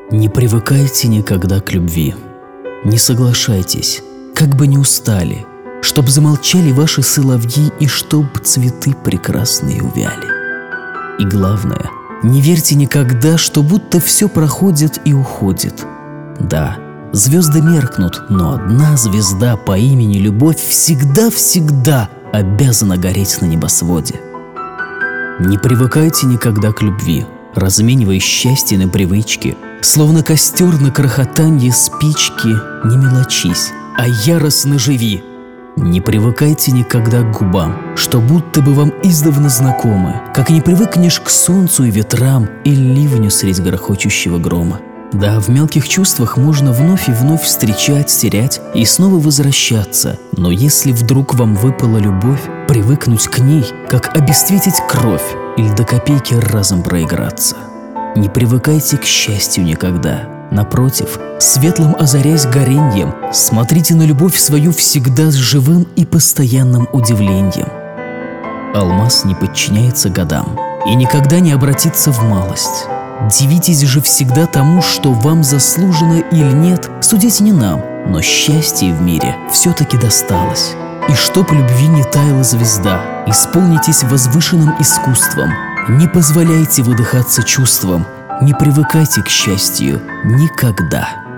Не привыкайте никогда к любви. Не соглашайтесь, как бы ни устали, чтоб замолчали ваши соловьи и чтоб цветы прекрасные увяли. И главное, не верьте никогда, что будто все проходит и уходит. Да, звезды меркнут, но одна звезда по имени Любовь всегда-всегда обязана гореть на небосводе. Не привыкайте никогда к любви, разменивая счастье на привычки. Словно костер на крохотанье спички, не мелочись, а яростно живи. Не привыкайте никогда к губам, что будто бы вам издавна знакомы, как не привыкнешь к солнцу и ветрам и ливню средь грохочущего грома. Да, в мелких чувствах можно вновь и вновь встречать, терять и снова возвращаться, но если вдруг вам выпала любовь, привыкнуть к ней, как обесцветить кровь или до копейки разом проиграться. Не привыкайте к счастью никогда. Напротив, светлым озарясь гореньем, смотрите на любовь свою всегда с живым и постоянным удивлением. Алмаз не подчиняется годам и никогда не обратится в малость. Дивитесь же всегда тому, что вам заслужено или нет, судить не нам, но счастье в мире все-таки досталось. И чтоб любви не таяла звезда, исполнитесь возвышенным искусством. Не позволяйте выдыхаться чувствам, не привыкайте к счастью никогда.